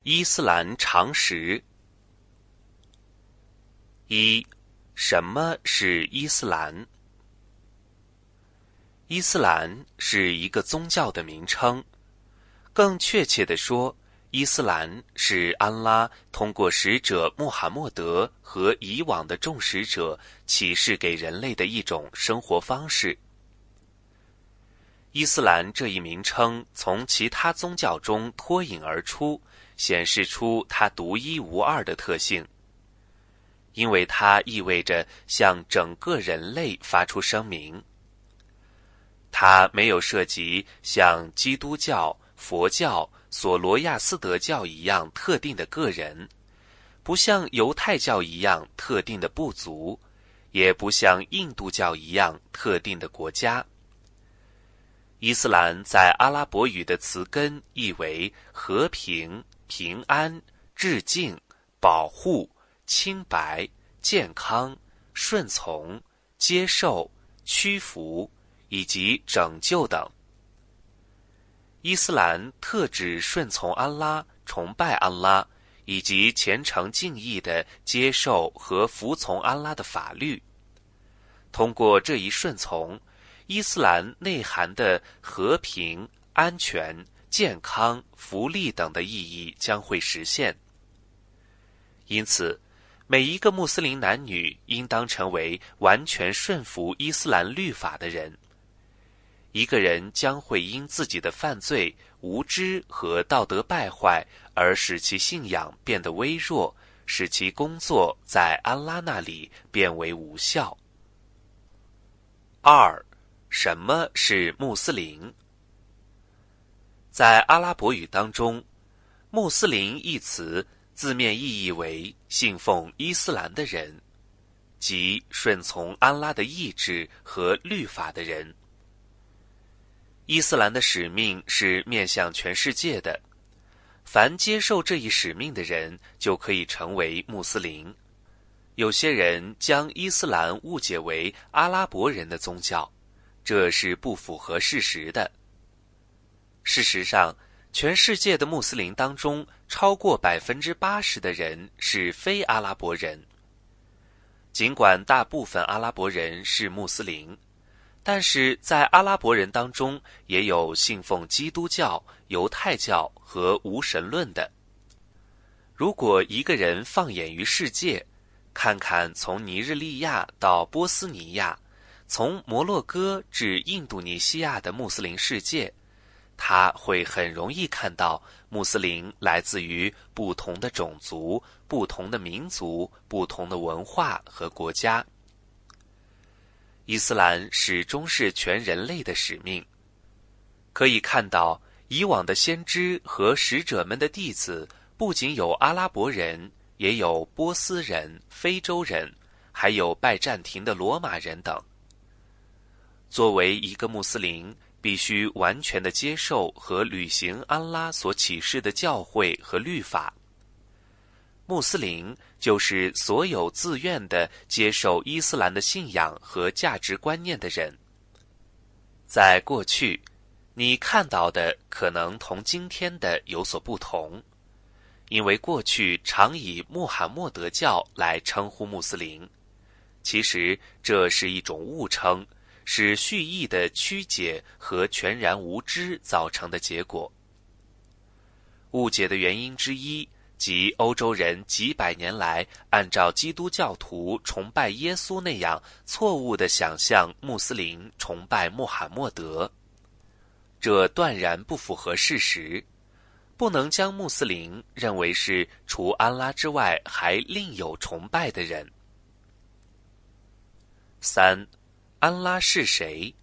伊斯兰常识。一、什么是伊斯兰？伊斯兰是一个宗教的名称，更确切地说，伊斯兰是安拉通过使者穆罕默德和以往的众使者启示给人类的一种生活方式。伊斯兰这一名称从其他宗教中脱颖而出，显示出它独一无二的特性，因为它意味着向整个人类发出声明。它没有涉及像基督教、佛教、索罗亚斯德教一样特定的个人，不像犹太教一样特定的部族，也不像印度教一样特定的国家。伊斯兰在阿拉伯语的词根意为和平、平安、致敬、保护、清白、健康、顺从、接受、屈服以及拯救等。伊斯兰特指顺从安拉、崇拜安拉，以及虔诚敬意地接受和服从安拉的法律。通过这一顺从，伊斯兰内涵的和平、安全、健康、福利等的意义将会实现。因此，每一个穆斯林男女应当成为完全顺服伊斯兰律法的人。一个人将会因自己的犯罪、无知和道德败坏而使其信仰变得微弱，使其工作在安拉那里变为无效。二、什么是穆斯林？在阿拉伯语当中，穆斯林一词字面意义为信奉伊斯兰的人，即顺从安拉的意志和律法的人。伊斯兰的使命是面向全世界的，凡接受这一使命的人就可以成为穆斯林。有些人将伊斯兰误解为阿拉伯人的宗教，这是不符合事实的。事实上，全世界的穆斯林当中，超过80%的人是非阿拉伯人。尽管大部分阿拉伯人是穆斯林，但是在阿拉伯人当中也有信奉基督教、犹太教和无神论的。如果一个人放眼于世界，看看从尼日利亚到波斯尼亚，从摩洛哥至印度尼西亚的穆斯林世界，他会很容易看到穆斯林来自于不同的种族、不同的民族、不同的文化和国家。伊斯兰始终是全人类的使命。可以看到，以往的先知和使者们的弟子不仅有阿拉伯人，也有波斯人、非洲人，还有拜占庭的罗马人等。作为一个穆斯林，必须完全的接受和履行安拉所启示的教诲和律法。穆斯林就是所有自愿地接受伊斯兰的信仰和价值观念的人。在过去，你看到的可能同今天的有所不同，因为过去常以穆罕默德教来称呼穆斯林，其实这是一种误称，是蓄意的曲解和全然无知造成的结果。误解的原因之一，即欧洲人几百年来按照基督教徒崇拜耶稣那样错误地想象穆斯林崇拜穆罕默德，这断然不符合事实。不能将穆斯林认为是除安拉之外还另有崇拜的人。三、安拉是谁？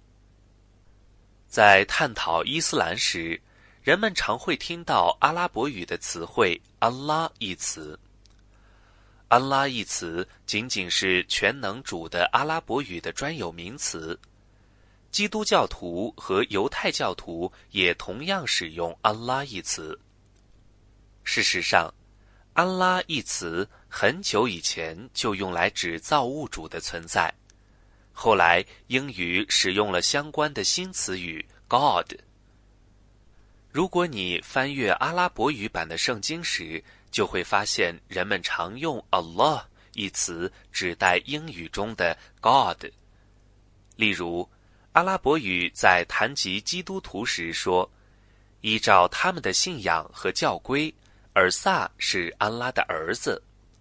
在探讨伊斯兰时，人们常会听到阿拉伯语的词汇安拉一词。安拉一词仅仅是全能主的阿拉伯语的专有名词。基督教徒和犹太教徒也同样使用安拉一词。事实上，安拉一词很久以前就用来指造物主的存在，后来英语使用了相关的新词语 God。 如果你翻阅阿拉伯语版的圣经时，就会发现人们常用 Allah 一词指代英语中的 God。 例如，阿拉伯语在谈及基督徒时说，依照他们的信仰和教规，尔萨是安拉的儿子。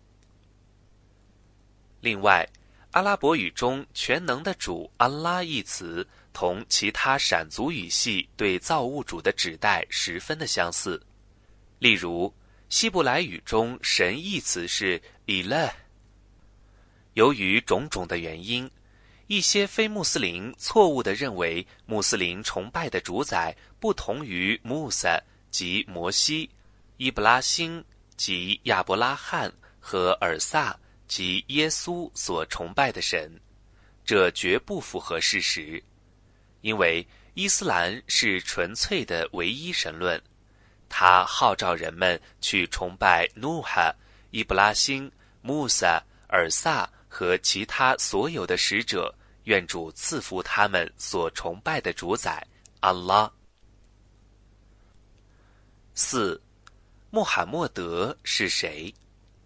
另外，阿拉伯语中全能的主安拉一词同其他闪族语系对造物主的指代十分的相似。例如，希伯来语中神一词是 ilah。 由于种种的原因，一些非穆斯林错误地认为穆斯林崇拜的主宰不同于穆萨即摩西、伊布拉欣即亚伯拉罕和尔萨即耶稣所崇拜的神，这绝不符合事实。因为伊斯兰是纯粹的唯一神论，它号召人们去崇拜努哈、伊布拉欣、穆萨、尔萨和其他所有的使者，愿主赐福他们所崇拜的主宰安拉。4. 穆罕默德是谁？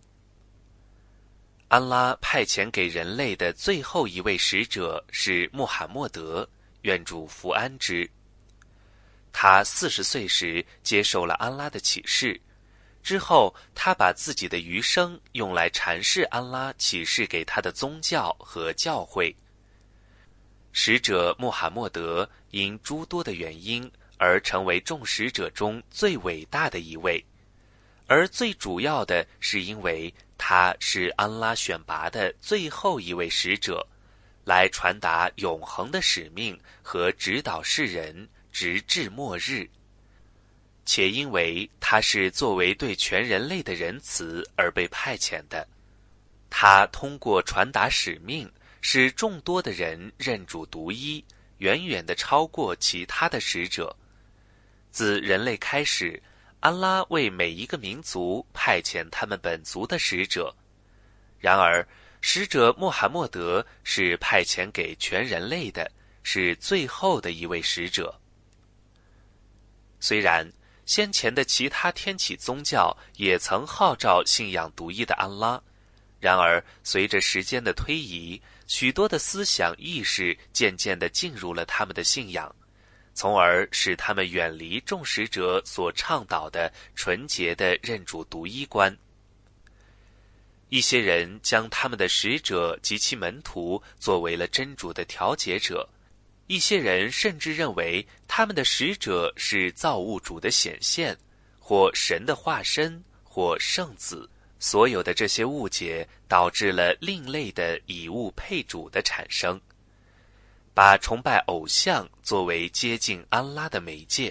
安拉派遣给人类的最后一位使者是穆罕默德，愿主福安之。他40岁时接受了安拉的启示，之后他把自己的余生用来阐释安拉启示给他的宗教和教会。使者穆罕默德因诸多的原因而成为众使者中最伟大的一位，而最主要的是因为他是安拉选拔的最后一位使者，来传达永恒的使命和指导世人直至末日。且因为他是作为对全人类的仁慈而被派遣的，他通过传达使命，使众多的人认主独一，远远地超过其他的使者。自人类开始，安拉为每一个民族派遣他们本族的使者，然而使者穆罕默德是派遣给全人类的，是最后的一位使者。虽然先前的其他天启宗教也曾号召信仰独一的安拉，然而随着时间的推移，许多的思想意识渐渐地进入了他们的信仰，从而使他们远离众使者所倡导的纯洁的认主独一观。一些人将他们的使者及其门徒作为了真主的调解者，一些人甚至认为他们的使者是造物主的显现，或神的化身，或圣子。所有的这些误解导致了另类的以物配主的产生，把崇拜偶像作为接近安拉的媒介。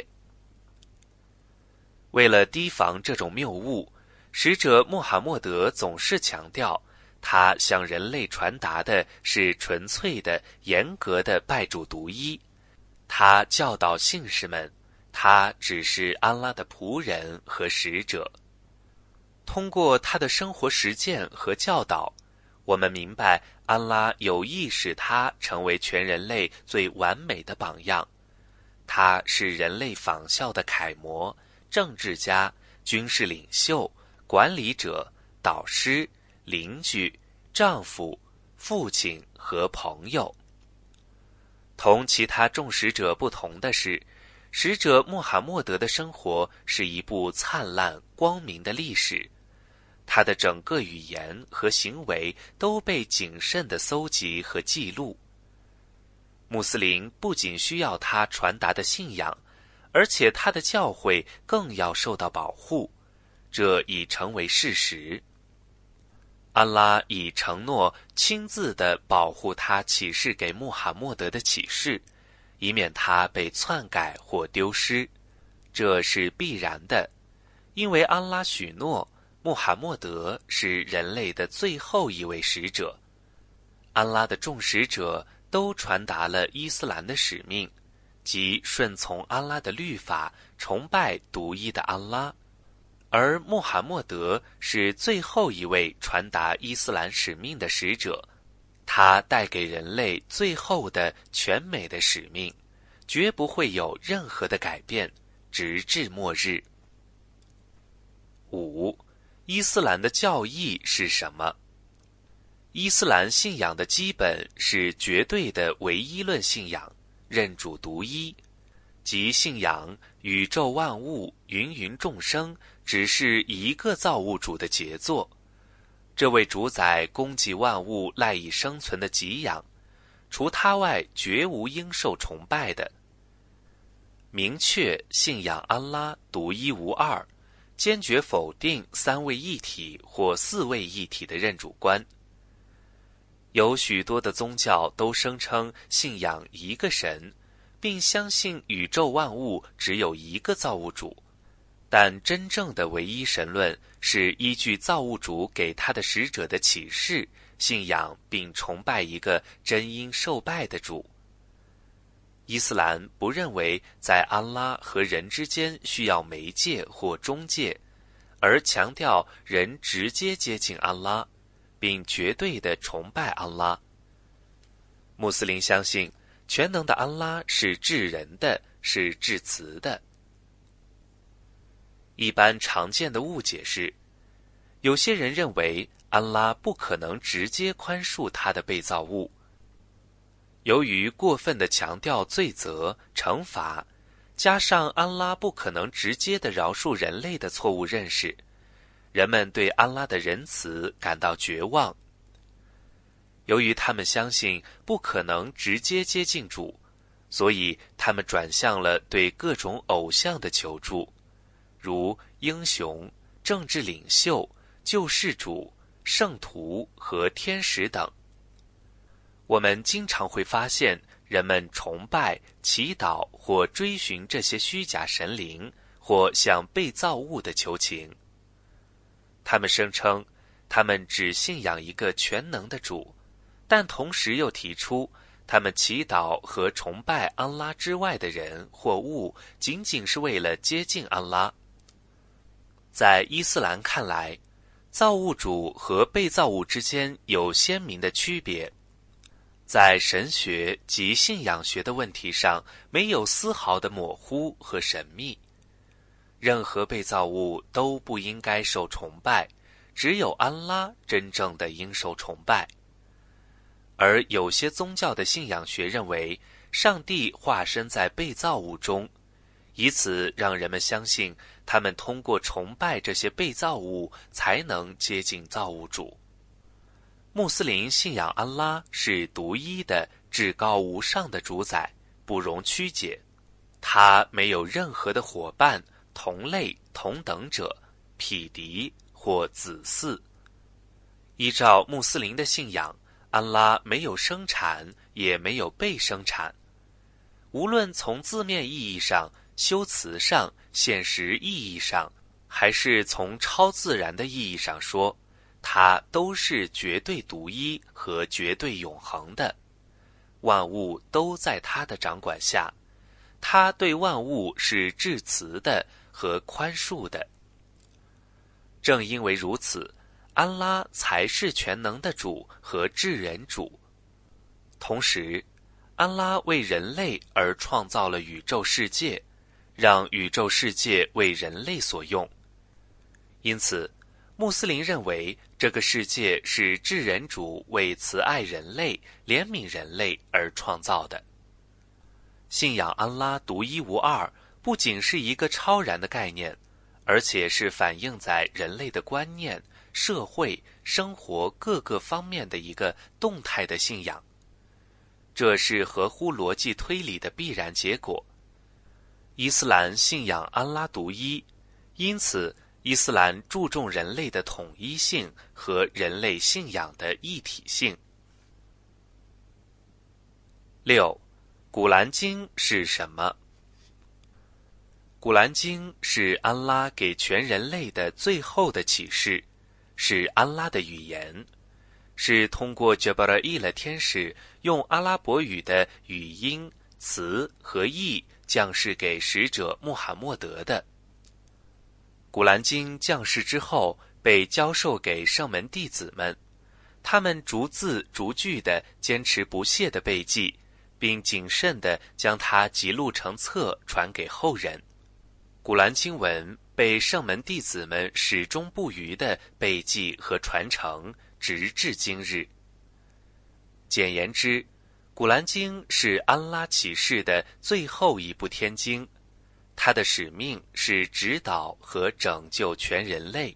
为了提防这种谬误，使者穆罕默德总是强调，他向人类传达的是纯粹的、严格的拜主独一。他教导信士们，他只是安拉的仆人和使者。通过他的生活实践和教导，我们明白安拉有意使他成为全人类最完美的榜样。他是人类仿效的楷模、政治家、军事领袖、管理者、导师、邻居、丈夫、父亲和朋友。同其他众使者不同的是，使者穆罕默德的生活是一部灿烂光明的历史，他的整个语言和行为都被谨慎地搜集和记录。穆斯林不仅需要他传达的信仰，而且他的教诲更要受到保护，这已成为事实。安拉已承诺亲自地保护他启示给穆罕默德的启示，以免他被篡改或丢失。这是必然的，因为安拉许诺穆罕默德是人类的最后一位使者。安拉的众使者都传达了伊斯兰的使命，即顺从安拉的律法，崇拜独一的安拉。而穆罕默德是最后一位传达伊斯兰使命的使者，他带给人类最后的全美的使命，绝不会有任何的改变， 直至末日。5. 伊斯兰的教义是什么？伊斯兰信仰的基本是绝对的唯一论信仰，认主独一，即信仰宇宙万物、芸芸众生只是一个造物主的杰作，这位主宰供给万物赖以生存的给养，除他外绝无应受崇拜的。明确信仰安拉独一无二，坚决否定三位一体或四位一体的认主观。有许多的宗教都声称信仰一个神，并相信宇宙万物只有一个造物主，但真正的唯一神论是依据造物主给他的使者的启示，信仰并崇拜一个真应受拜的主。伊斯兰不认为在安拉和人之间需要媒介或中介，而强调人直接接近安拉，并绝对地崇拜安拉。穆斯林相信全能的安拉是至仁的，是至慈的。一般常见的误解是，有些人认为安拉不可能直接宽恕他的被造物。由于过分地强调罪责、惩罚，加上安拉不可能直接地饶恕人类的错误认识，人们对安拉的仁慈感到绝望。由于他们相信不可能直接接近主，所以他们转向了对各种偶像的求助，如英雄、政治领袖、救世主、圣徒和天使等。我们经常会发现人们崇拜、祈祷或追寻这些虚假神灵，或向被造物的求情。他们声称他们只信仰一个全能的主，但同时又提出他们祈祷和崇拜安拉之外的人或物仅仅是为了接近安拉。在伊斯兰看来，造物主和被造物之间有鲜明的区别，在神学及信仰学的问题上没有丝毫的模糊和神秘。任何被造物都不应该受崇拜，只有安拉真正的应受崇拜。而有些宗教的信仰学认为，上帝化身在被造物中，以此让人们相信他们通过崇拜这些被造物才能接近造物主。穆斯林信仰安拉是独一的、至高无上的主宰，不容曲解。他没有任何的伙伴、同类、同等者、匹敌或子嗣。依照穆斯林的信仰，安拉没有生产，也没有被生产。无论从字面意义上、修辞上、现实意义上，还是从超自然的意义上说，它都是绝对独一和绝对永恒的。万物都在他的掌管下，他对万物是至慈的和宽恕的。正因为如此，安拉才是全能的主和至仁主。同时，安拉为人类而创造了宇宙世界，让宇宙世界为人类所用。因此，穆斯林认为这个世界是至仁主为慈爱人类、怜悯人类而创造的。信仰安拉独一无二，不仅是一个超然的概念，而且是反映在人类的观念、社会、生活各个方面的一个动态的信仰。这是合乎逻辑推理的必然结果。伊斯兰信仰安拉独一，因此伊斯兰注重人类的统一性和人类信仰的一体性。6. 古兰经是什么？古兰经是安拉给全人类的最后的启示，是安拉的语言，是通过杰布拉伊勒天使用阿拉伯语的语音、词和义降世给使者穆罕默德的。古兰经降世之后，被教授给圣门弟子们，他们逐字逐句地坚持不懈地背记，并谨慎地将它辑录成册传给后人。 古兰经文被圣门弟子们始终不渝地背记和传承，直至今日。简言之，古兰经是安拉启示的最后一部天经，它的使命是指导和拯救全人类。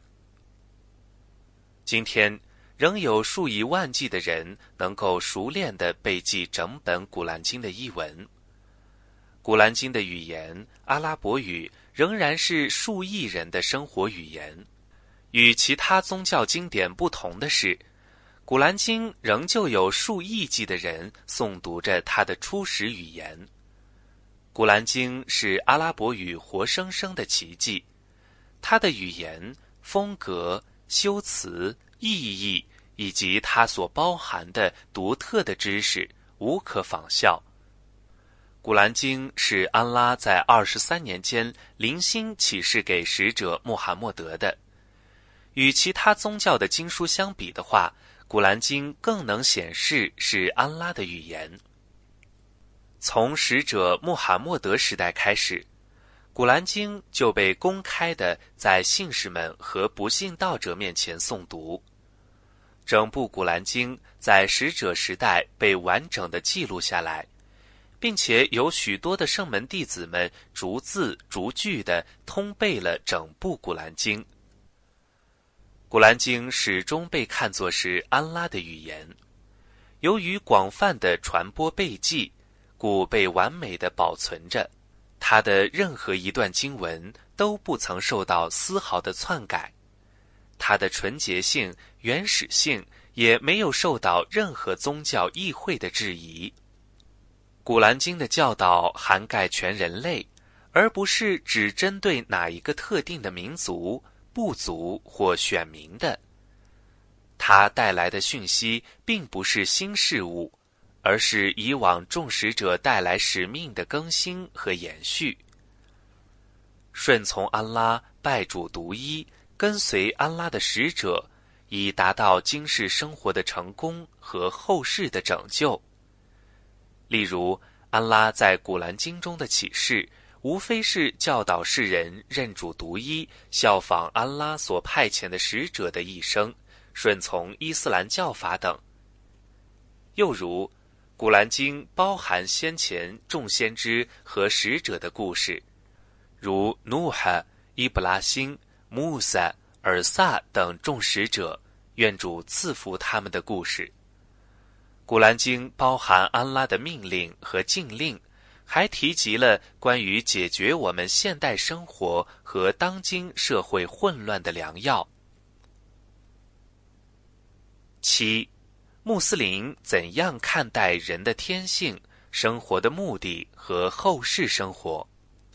今天仍有数以万计的人能够熟练地背记整本古兰经的译文。古兰经的语言阿拉伯语仍然是数亿人的生活语言。与其他宗教经典不同的是，古兰经仍旧有数亿计的人诵读着它的初始语言。古兰经是阿拉伯语活生生的奇迹，它的语言、风格、修辞、意义以及它所包含的独特的知识无可仿效。古兰经是安拉在23年间零星启示给使者穆罕默德的。与其他宗教的经书相比的话，古兰经更能显示是安拉的语言。从使者穆罕默德时代开始，古兰经就被公开地在信士们和不信道者面前诵读。整部古兰经在使者时代被完整地记录下来，并且有许多的圣门弟子们逐字逐句地通背了整部古兰经。古兰经始终被看作是安拉的语言，由于广泛的传播背记，故被完美地保存着。它的任何一段经文都不曾受到丝毫的篡改，它的纯洁性、原始性也没有受到任何宗教议会的质疑。古兰经的教导涵盖全人类，而不是只针对哪一个特定的民族、部族或选民的。它带来的讯息并不是新事物，而是以往众使者带来使命的更新和延续。顺从安拉，拜主独一，跟随安拉的使者，以达到今世生活的成功和后世的拯救。例如，安拉在古兰经中的启示无非是教导世人认主独一，效仿安拉所派遣的使者的一生，顺从伊斯兰教法等。又如，古兰经包含先前众先知和使者的故事，如努哈、伊布拉辛、穆萨、尔萨等众使者，愿主赐福他们的故事。古兰经包含安拉的命令和禁令，还提及了关于解决我们现代生活和当今社会混乱的良药。7. 穆斯林怎样看待人的天性、生活的目的和后世生活？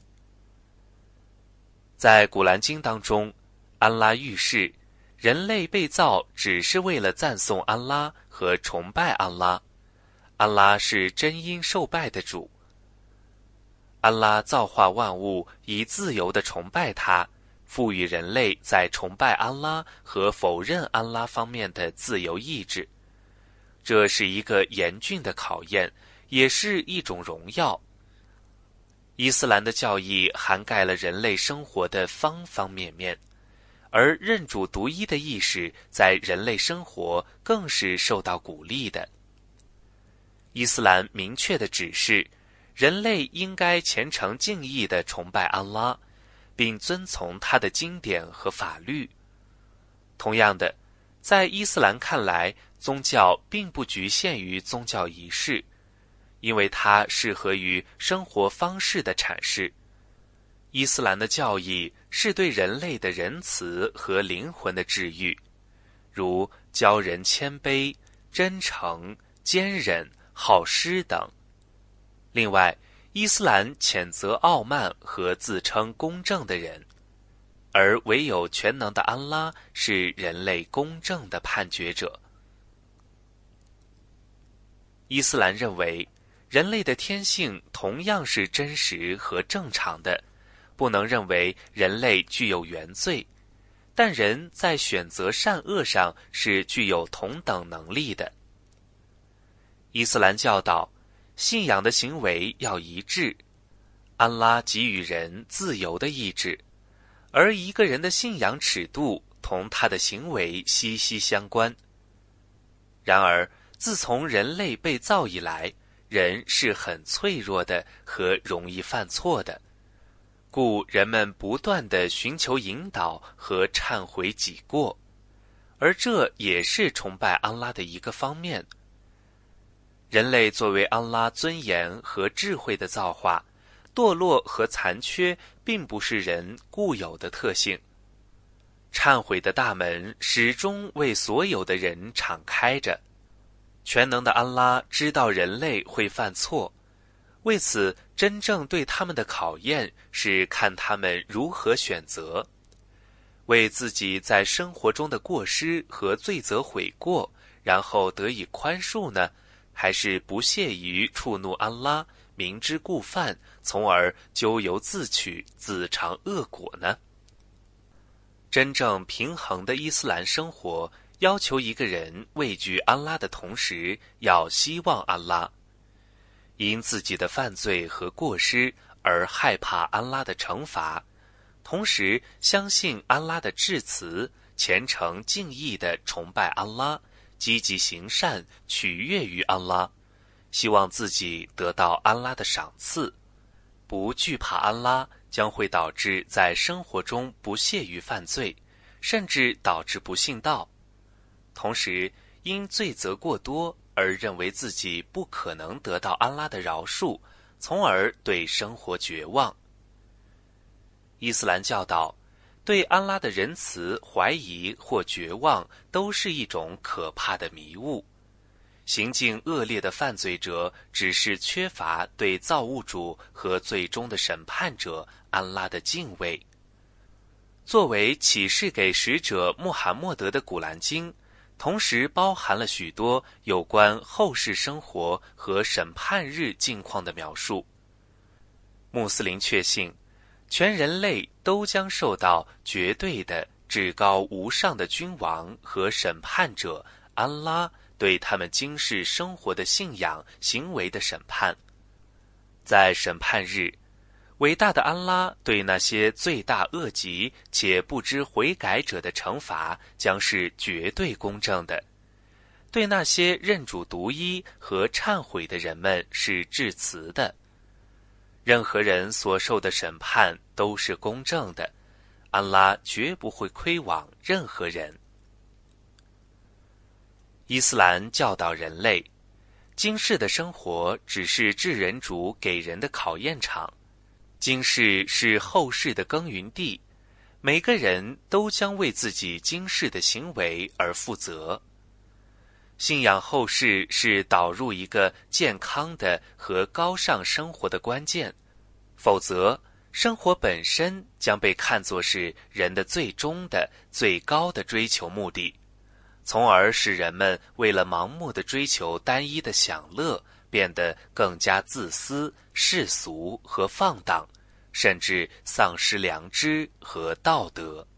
在古兰经当中，安拉预示人类被造只是为了赞颂安拉和崇拜安拉。安拉是真因受拜的主。安拉造化万物，以自由地崇拜他，赋予人类在崇拜安拉和否认安拉方面的自由意志。这是一个严峻的考验，也是一种荣耀。伊斯兰的教义涵盖了人类生活的方方面面，而认主独一的意识在人类生活更是受到鼓励的。伊斯兰明确地指示，人类应该虔诚敬意地崇拜安拉，并遵从他的经典和法律。同样的，在伊斯兰看来，宗教并不局限于宗教仪式，因为它适合于生活方式的阐释。伊斯兰的教义是对人类的仁慈和灵魂的治愈，如教人谦卑、真诚、坚忍、好施等。另外，伊斯兰谴责傲慢和自称公正的人，而唯有全能的安拉是人类公正的判决者。伊斯兰认为，人类的天性同样是真实和正常的，不能认为人类具有原罪，但人在选择善恶上是具有同等能力的。伊斯兰教导，信仰的行为要一致。 安拉给予人自由的意志，而一个人的信仰尺度同他的行为息息相关。然而，自从人类被造以来，人是很脆弱的和容易犯错的，故人们不断地寻求引导和忏悔己过，而这也是崇拜安拉的一个方面。人类作为安拉尊严和智慧的造化，堕落和残缺并不是人固有的特性。忏悔的大门始终为所有的人敞开着。全能的安拉知道人类会犯错，为此真正对他们的考验是看他们如何选择，为自己在生活中的过失和罪责悔过，然后得以宽恕呢，还是不屑于触怒安拉，明知故犯，从而咎由自取，自尝恶果呢？真正平衡的伊斯兰生活要求一个人畏惧安拉的同时，要希望安拉。因自己的犯罪和过失而害怕安拉的惩罚，同时相信安拉的致辞，虔诚敬意地崇拜安拉，积极行善，取悦于安拉，希望自己得到安拉的赏赐。不惧怕安拉将会导致在生活中不屑于犯罪，甚至导致不信道。同时，因罪责过多而认为自己不可能得到安拉的饶恕，从而对生活绝望。伊斯兰教导，对安拉的仁慈怀疑或绝望都是一种可怕的迷雾。行径恶劣的犯罪者只是缺乏对造物主和最终的审判者安拉的敬畏。作为启示给使者穆罕默德的古兰经，同时包含了许多有关后世生活和审判日境况的描述。穆斯林确信，全人类都将受到绝对的至高无上的君王和审判者安拉对他们今世生活的信仰行为的审判。在审判日，伟大的安拉对那些罪大恶极且不知悔改者的惩罚将是绝对公正的，对那些认主独一和忏悔的人们是致辞的。任何人所受的审判都是公正的，安拉绝不会亏枉任何人。伊斯兰教导人类，今世的生活只是至人主给人的考验场，今世是后世的耕耘地，每个人都将为自己今世的行为而负责。信仰后世是导入一个健康的和高尚生活的关键，否则生活本身将被看作是人的最终的最高的追求目的，从而使人们为了盲目的追求单一的享乐，变得更加自私、世俗和放荡，甚至丧失良知和道德。